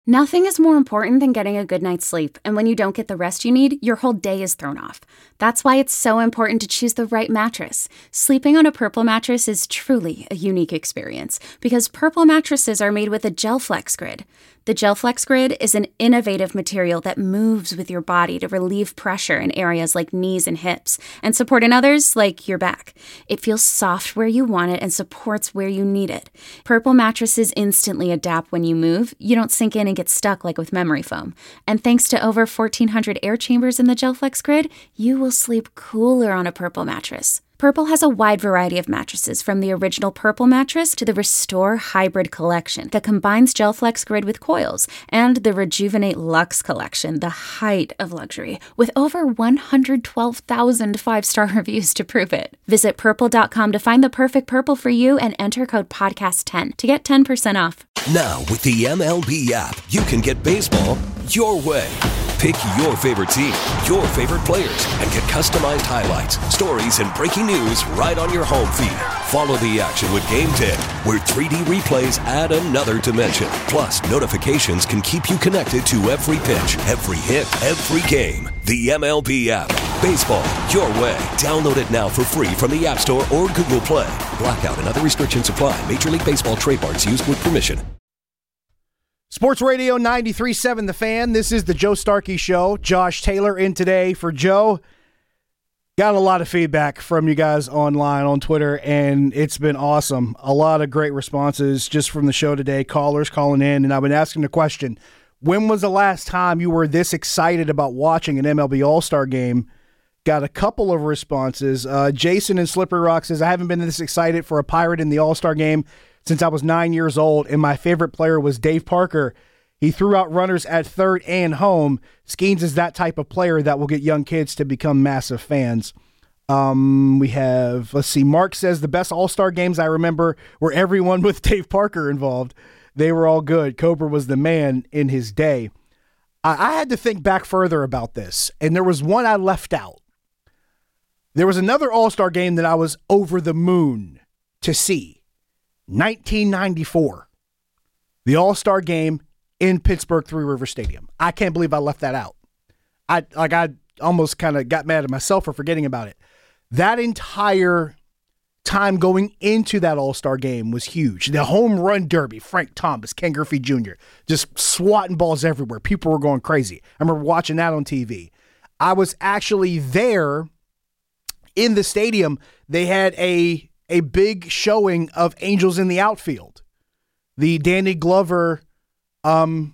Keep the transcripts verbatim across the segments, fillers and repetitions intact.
Nothing is more important than getting a good night's sleep, and when you don't get the rest you need, your whole day is thrown off. That's why it's so important to choose the right mattress. Sleeping on a Purple mattress is truly a unique experience, because Purple mattresses are made with a GelFlex Grid. The GelFlex Grid is an innovative material that moves with your body to relieve pressure in areas like knees and hips, and support in others like your back. It feels soft where you want it and supports where you need it. Purple mattresses instantly adapt when you move. You don't sink in and get stuck like with memory foam. And thanks to over fourteen hundred air chambers in the GelFlex Grid, you will sleep cooler on a Purple mattress. Purple has a wide variety of mattresses, from the original Purple mattress to the Restore Hybrid collection that combines GelFlex Grid with coils, and the Rejuvenate Luxe collection, the height of luxury, with over one hundred twelve thousand five-star reviews to prove it. Visit purple dot com to find the perfect Purple for you and enter code podcast ten to get ten percent off. Now, with the M L B app, you can get baseball your way. Pick your favorite team, your favorite players, and get customized highlights, stories, and breaking news right on your home feed. Follow the action with Game Day, where three D replays add another dimension. Plus, notifications can keep you connected to every pitch, every hit, every game. The M L B app. Baseball your way. Download it now for free from the App Store or Google Play. Blackout and other restrictions apply. Major League Baseball trademarks used with permission. Sports Radio ninety-three point seven The Fan. This is the Joe Starkey Show. Josh Taylor in today for Joe. Got a lot of feedback from you guys online on Twitter, and it's been awesome. A lot of great responses just from the show today. Callers calling in, and I've been asking the question, when was the last time you were this excited about watching an M L B All-Star game? Got a couple of responses. Uh, Jason in Slippery Rock says, I haven't been this excited for a Pirate in the All-Star game since I was nine years old, and my favorite player was Dave Parker. He threw out runners at third and home. Skeens is that type of player that will get young kids to become massive fans. Um, we have, let's see, Mark says the best All-Star games I remember were everyone with Dave Parker involved. They were all good. Cobra was the man in his day. I, I had to think back further about this, and there was one I left out. There was another All-Star game that I was over the moon to see. nineteen ninety-four, the All-Star game in Pittsburgh Three River Stadium. I can't believe I left that out. I like I almost kind of got mad at myself for forgetting about it. That entire time going into that All-Star game was huge. The home run derby, Frank Thomas, Ken Griffey Junior, just swatting balls everywhere. People were going crazy. I remember watching that on T V. I was actually there in the stadium. They had a a big showing of Angels in the Outfield. The Danny Glover, um,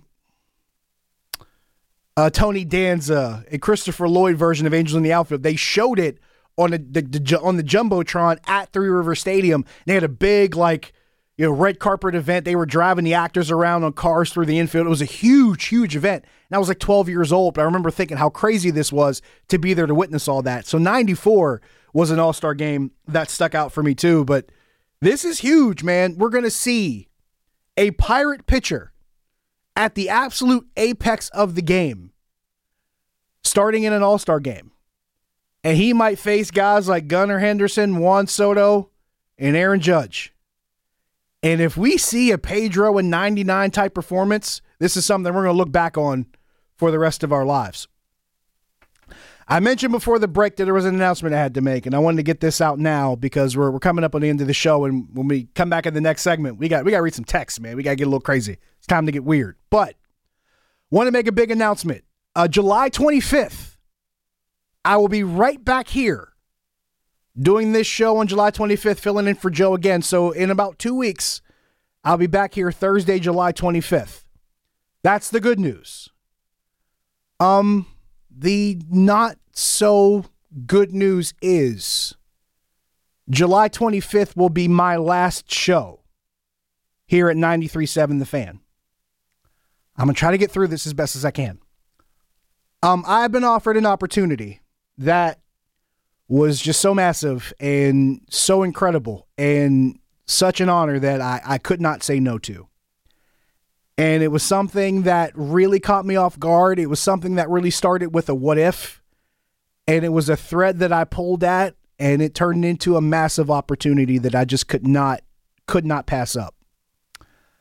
uh, Tony Danza, and Christopher Lloyd version of Angels in the Outfield. They showed it on the, the, the on the Jumbotron at Three River Stadium. They had a big, like, you know, red carpet event. They were driving the actors around on cars through the infield. It was a huge, huge event. And I was like twelve years old, but I remember thinking how crazy this was to be there to witness all that. So ninety-four was an All-Star game that stuck out for me too. But this is huge, man. We're going to see a Pirate pitcher at the absolute apex of the game starting in an All-Star game. And he might face guys like Gunnar Henderson, Juan Soto, and Aaron Judge. And if we see a Pedro in ninety-nine type performance, this is something we're going to look back on for the rest of our lives. I mentioned before the break that there was an announcement I had to make, and I wanted to get this out now because we're we're coming up on the end of the show, and when we come back in the next segment, we got we got to read some text, man. We got to get a little crazy. It's time to get weird. But want to make a big announcement. Uh, July twenty-fifth, I will be right back here doing this show on July twenty-fifth, filling in for Joe again. So in about two weeks, I'll be back here Thursday, July twenty-fifth. That's the good news. Um... The not so good news is July twenty-fifth will be my last show here at ninety-three point seven The Fan. I'm going to try to get through this as best as I can. Um, I've been offered an opportunity that was just so massive and so incredible and such an honor that I, I could not say no to. And it was something that really caught me off guard. It was something that really started with a what if. And it was a thread that I pulled at, and it turned into a massive opportunity that I just could not, could not pass up.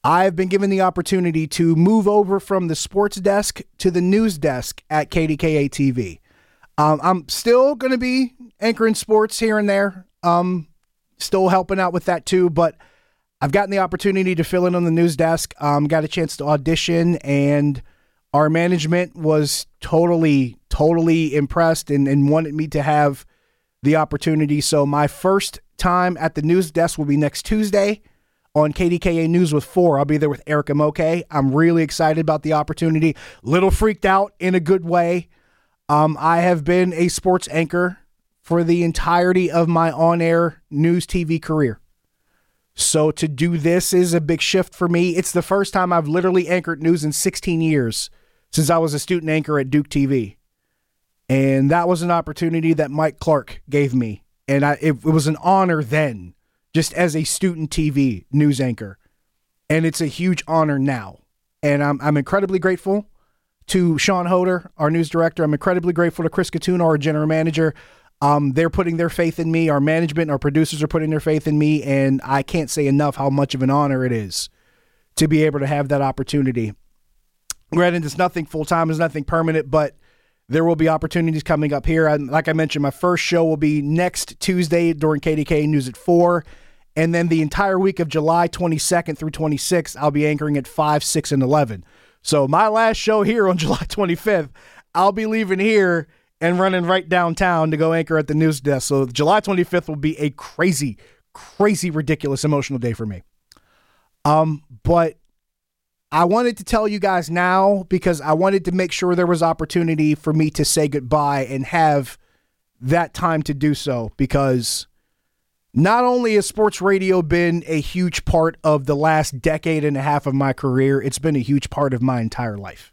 I've been given the opportunity to move over from the sports desk to the news desk at K D K A T V. Um, I'm still going to be anchoring sports here and there, um, still helping out with that too, but I've gotten the opportunity to fill in on the news desk, um, got a chance to audition, and our management was totally, totally impressed and, and wanted me to have the opportunity. So my first time at the news desk will be next Tuesday on K D K A News with four. I'll be there with Erica Moke. I'm really excited about the opportunity. Little freaked out in a good way. Um, I have been a sports anchor for the entirety of my on-air news T V career. So to do this is a big shift for me. It's the first time I've literally anchored news in sixteen years since I was a student anchor at Duke T V. And that was an opportunity that Mike Clark gave me. And I, it, it was an honor then, just as a student T V news anchor. And it's a huge honor now. And I'm, I'm incredibly grateful to Sean Hoder, our news director. I'm incredibly grateful to Chris Catuno, our general manager. Um, they're putting their faith in me. Our management, our producers are putting their faith in me, and I can't say enough how much of an honor it is to be able to have that opportunity. Granted, it's nothing full-time, it's nothing permanent, but there will be opportunities coming up here. I, like I mentioned, my first show will be next Tuesday during K D K News at four, and then the entire week of July twenty-second through twenty-sixth, I'll be anchoring at five, six, and eleven. So my last show here on July twenty-fifth, I'll be leaving here and running right downtown to go anchor at the news desk. So July twenty-fifth will be a crazy, crazy, ridiculous, emotional day for me. Um, but I wanted to tell you guys now because I wanted to make sure there was opportunity for me to say goodbye and have that time to do so, because not only has sports radio been a huge part of the last decade and a half of my career, it's been a huge part of my entire life.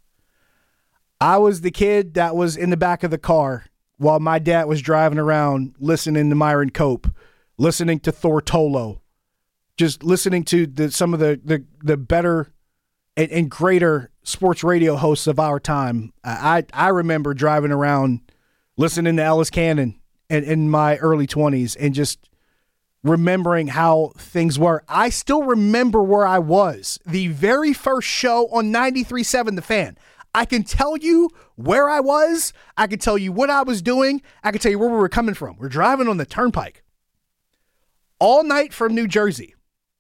I was the kid that was in the back of the car while my dad was driving around listening to Myron Cope, listening to Thor Tolo, just listening to the, some of the, the, the better and, and greater sports radio hosts of our time. I, I remember driving around listening to Ellis Cannon in, in my early twenties and just remembering how things were. I still remember where I was the very first show on ninety-three point seven The Fan. I can tell you where I was. I can tell you what I was doing. I can tell you where we were coming from. We're driving on the turnpike all night from New Jersey.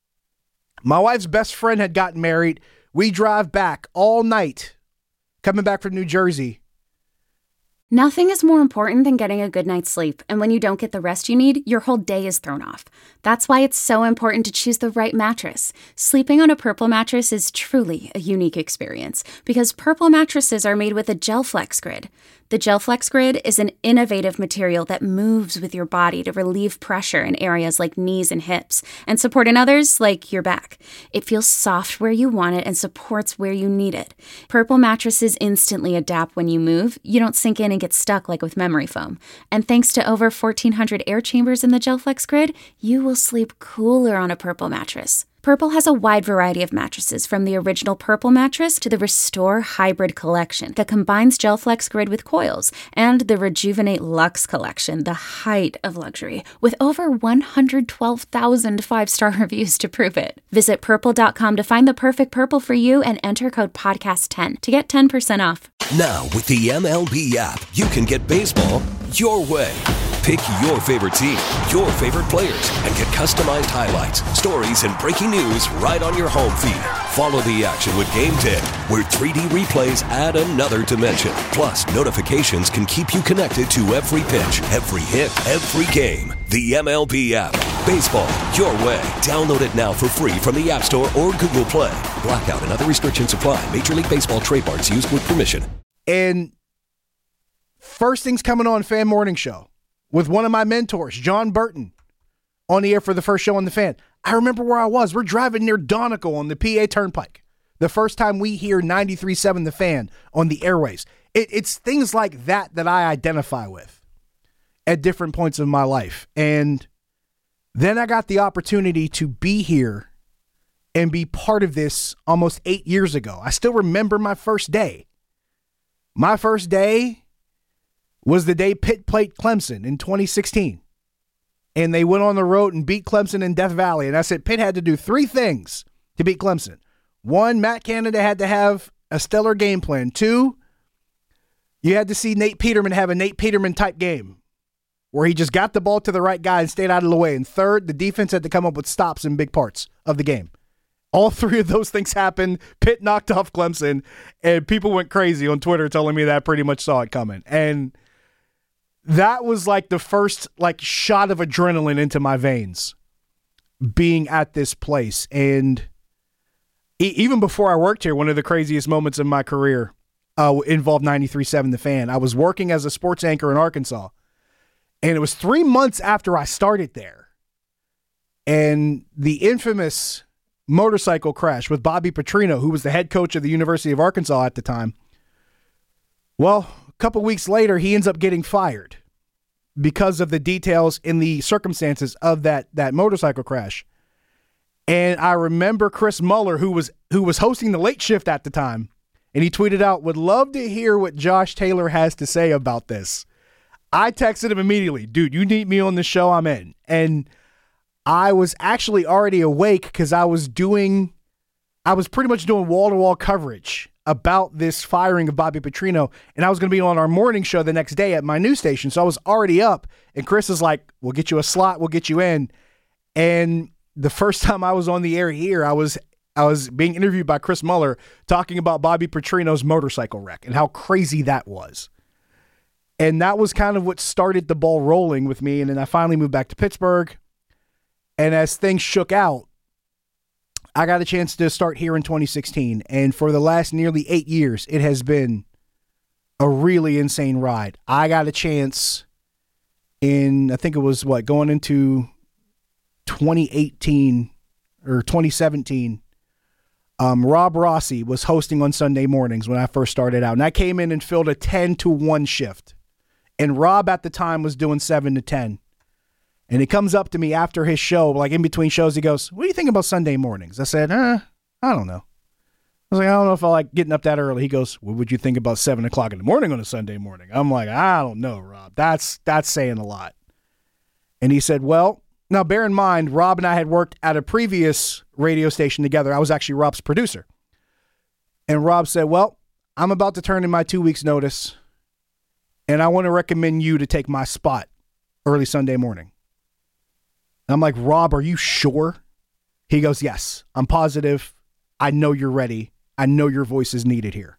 My wife's best friend had gotten married. We drive back all night coming back from New Jersey. Nothing is more important than getting a good night's sleep, and when you don't get the rest you need, your whole day is thrown off. That's why it's so important to choose the right mattress. Sleeping on a Purple mattress is truly a unique experience because Purple mattresses are made with a GelFlex Grid. The GelFlex Grid is an innovative material that moves with your body to relieve pressure in areas like knees and hips and support in others like your back. It feels soft where you want it and supports where you need it. Purple mattresses instantly adapt when you move. You don't sink in and get stuck like with memory foam. And thanks to over fourteen hundred air chambers in the GelFlex Grid, you will sleep cooler on a Purple mattress. Purple has a wide variety of mattresses, from the original Purple mattress to the Restore Hybrid collection that combines GelFlex Grid with coils, and the Rejuvenate Luxe collection, the height of luxury, with over one hundred twelve thousand five-star reviews to prove it. Visit purple dot com to find the perfect Purple for you and enter code podcast ten to get ten percent off. Now, with the M L B app, you can get baseball your way. Pick your favorite team, your favorite players, and get customized highlights, stories, and breaking news right on your home feed. Follow the action with Game Day, where three D replays add another dimension. Plus, notifications can keep you connected to every pitch, every hit, every game. The M L B app. Baseball your way. Download it now for free from the App Store or Google Play. Blackout and other restrictions apply. Major League Baseball trademarks used with permission. And first thing's coming on Fan Morning Show with one of my mentors, John Burton, on the air for the first show on the Fan. I remember where I was. We're driving near Donegal on the P A Turnpike. The first time we hear ninety-three point seven The Fan on the airwaves. It, it's things like that that I identify with at different points of my life. And then I got the opportunity to be here and be part of this almost eight years ago. I still remember my first day. My first day was the day Pitt played Clemson in twenty sixteen. And they went on the road and beat Clemson in Death Valley. And I said Pitt had to do three things to beat Clemson. One, Matt Canada had to have a stellar game plan. Two, you had to see Nate Peterman have a Nate Peterman type game where he just got the ball to the right guy and stayed out of the way. And third, the defense had to come up with stops in big parts of the game. All three of those things happened. Pitt knocked off Clemson, and people went crazy on Twitter telling me that I pretty much saw it coming. And that was like the first like shot of adrenaline into my veins being at this place. And e- even before I worked here, one of the craziest moments in my career uh, involved ninety-three point seven The Fan. I was working as a sports anchor in Arkansas, and it was three months after I started there. And the infamous motorcycle crash with Bobby Petrino, who was the head coach of the University of Arkansas at the time. Well, a couple weeks later, he ends up getting fired because of the details in the circumstances of that, that motorcycle crash. And I remember Chris Muller, who was who was hosting the late shift at the time, and he tweeted out, "Would love to hear what Josh Taylor has to say about this." I texted him immediately, "Dude, you need me on the show, I'm in." And I was actually already awake because I was doing, I was pretty much doing wall-to-wall coverage about this firing of Bobby Petrino, and I was going to be on our morning show the next day at my news station, so I was already up, and Chris is like, "We'll get you a slot, we'll get you in." And the first time I was on the air here, I was I was being interviewed by Chris Muller talking about Bobby Petrino's motorcycle wreck and how crazy that was. And that was kind of what started the ball rolling with me, and then I finally moved back to Pittsburgh. And as things shook out, I got a chance to start here in twenty sixteen. And for the last nearly eight years, it has been a really insane ride. I got a chance in, I think it was what, going into twenty eighteen or twenty seventeen. Um, Rob Rossi was hosting on Sunday mornings when I first started out. And I came in and filled a ten to one shift. And Rob at the time was doing seven to ten. And he comes up to me after his show, like in between shows, he goes, "What do you think about Sunday mornings?" I said, eh, I don't know. I was like, I don't know if I like getting up that early. He goes, "What would you think about seven o'clock in the morning on a Sunday morning?" I'm like, I don't know, Rob. That's that's saying a lot. And he said, well, now bear in mind, Rob and I had worked at a previous radio station together. I was actually Rob's producer. And Rob said, well, I'm about to turn in my two weeks notice, and I want to recommend you to take my spot early Sunday morning. I'm like, Rob, are you sure? He goes, yes, I'm positive. I know you're ready. I know your voice is needed here.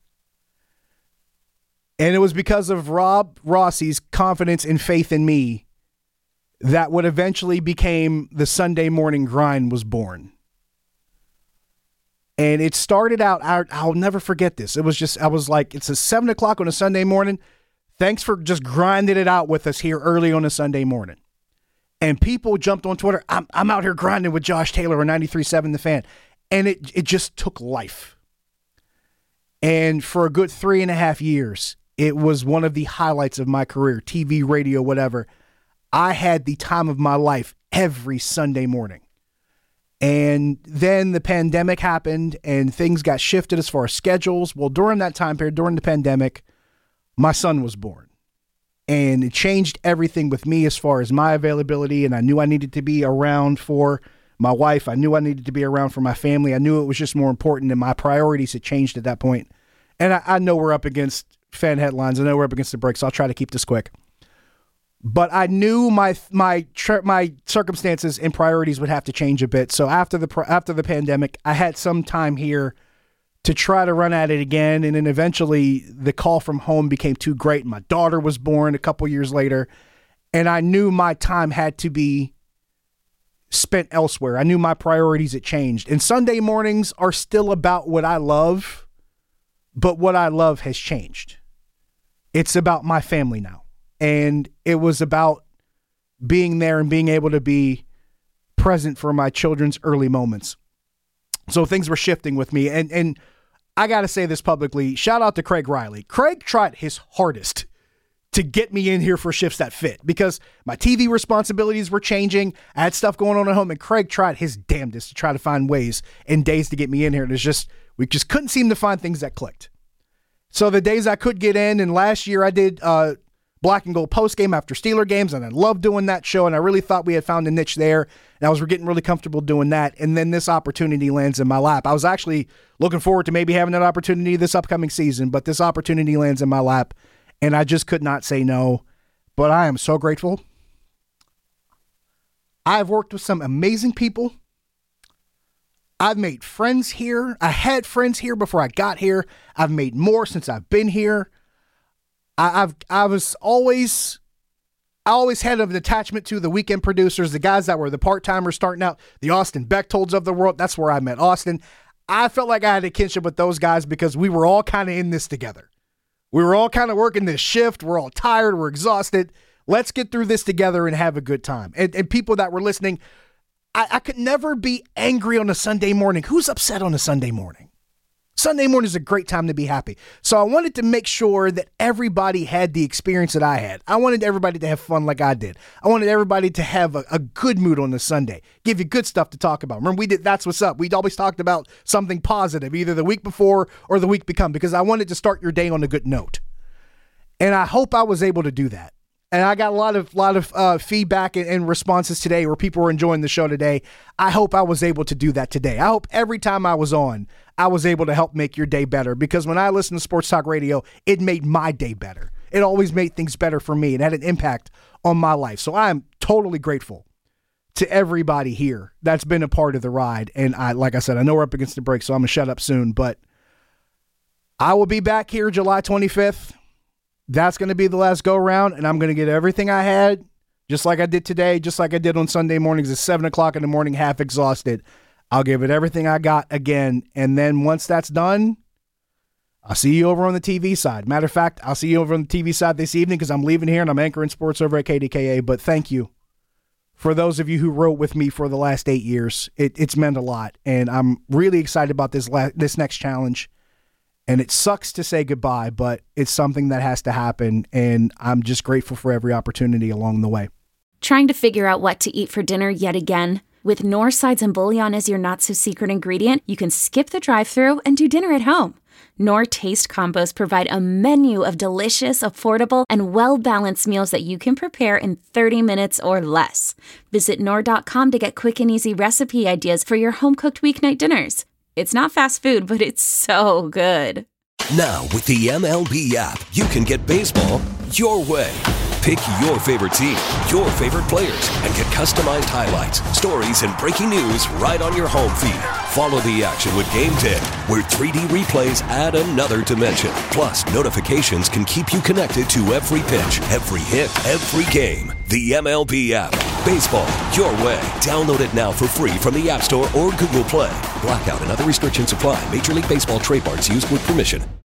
And it was because of Rob Rossi's confidence and faith in me that what eventually became the Sunday Morning Grind was born. And it started out, I'll never forget this. It was just, I was like, it's a seven o'clock on a Sunday morning. Thanks for just grinding it out with us here early on a Sunday morning. And people jumped on Twitter. I'm I'm out here grinding with Josh Taylor on ninety-three point seven The Fan. And it it just took life. And for a good three and a half years, it was one of the highlights of my career, T V, radio, whatever. I had the time of my life every Sunday morning. And then the pandemic happened and things got shifted as far as schedules. Well, during that time period, during the pandemic, my son was born. And it changed everything with me as far as my availability. And I knew I needed to be around for my wife. I knew I needed to be around for my family. I knew it was just more important, and my priorities had changed at that point. And I, I know we're up against fan headlines. I know we're up against the break, so I'll try to keep this quick. But I knew my my my circumstances and priorities would have to change a bit. So after the after the pandemic, I had some time here to try to run at it again. And then eventually the call from home became too great. My daughter was born a couple years later, and I knew my time had to be spent elsewhere. I knew my priorities had changed. And Sunday mornings are still about what I love, but what I love has changed. It's about my family now. And it was about being there and being able to be present for my children's early moments. So things were shifting with me. And and I got to say this publicly. Shout out to Craig Riley. Craig tried his hardest to get me in here for shifts that fit because my T V responsibilities were changing. I had stuff going on at home, and Craig tried his damnedest to try to find ways and days to get me in here. And it's just, we just couldn't seem to find things that clicked. So the days I could get in, and last year I did uh, Black and Gold postgame after Steeler games, and I love doing that show, and I really thought we had found a niche there, and I was getting really comfortable doing that, and then this opportunity lands in my lap. I was actually looking forward to maybe having that opportunity this upcoming season, but this opportunity lands in my lap, and I just could not say no, but I am so grateful. I've worked with some amazing people. I've made friends here. I had friends here before I got here. I've made more since I've been here. I, I've I was always I always had an attachment to the weekend producers, the guys that were the part-timers starting out, the Austin Bechtolds of the world. That's where I met Austin. I felt like I had a kinship with those guys because we were all kind of in this together. We were all kind of working this shift. We're all tired. We're exhausted. Let's get through this together and have a good time. And, and people that were listening, I, I could never be angry on a Sunday morning. Who's upset on a Sunday morning? Sunday morning is a great time to be happy. So I wanted to make sure that everybody had the experience that I had. I wanted everybody to have fun like I did. I wanted everybody to have a, a good mood on a Sunday, give you good stuff to talk about. Remember, we did That's What's Up. We always talked about something positive, either the week before or the week become, because I wanted to start your day on a good note. And I hope I was able to do that. And I got a lot of lot of uh, feedback and, and responses today where people were enjoying the show today. I hope I was able to do that today. I hope every time I was on, I was able to help make your day better. Because when I listen to Sports Talk Radio, it made my day better. It always made things better for me. It had an impact on my life. So I'm totally grateful to everybody here that's been a part of the ride. And I, like I said, I know we're up against the break, so I'm going to shut up soon. But I will be back here July twenty-fifth. That's going to be the last go-round, and I'm going to get everything I had, just like I did today, just like I did on Sunday mornings at seven o'clock in the morning, half exhausted. I'll give it everything I got again, and then once that's done, I'll see you over on the T V side. Matter of fact, I'll see you over on the T V side this evening because I'm leaving here, and I'm anchoring sports over at K D K A, but thank you for those of you who wrote with me for the last eight years. It, it's meant a lot, and I'm really excited about this la- this next challenge. And it sucks to say goodbye, but it's something that has to happen, and I'm just grateful for every opportunity along the way. Trying to figure out what to eat for dinner yet again? With Knorr sides and bouillon as your not-so-secret ingredient, you can skip the drive-thru and do dinner at home. Knorr Taste Combos provide a menu of delicious, affordable, and well-balanced meals that you can prepare in thirty minutes or less. Visit Knorr dot com to get quick and easy recipe ideas for your home-cooked weeknight dinners. It's not fast food, but it's so good. Now, with the M L B app, you can get baseball your way. Pick your favorite team, your favorite players, and get customized highlights, stories, and breaking news right on your home feed. Follow the action with Game Day, where three D replays add another dimension. Plus, notifications can keep you connected to every pitch, every hit, every game. The M L B app. Baseball your way. Download it now for free from the App Store or Google Play. Blackout and other restrictions apply. Major League Baseball trademarks used with permission.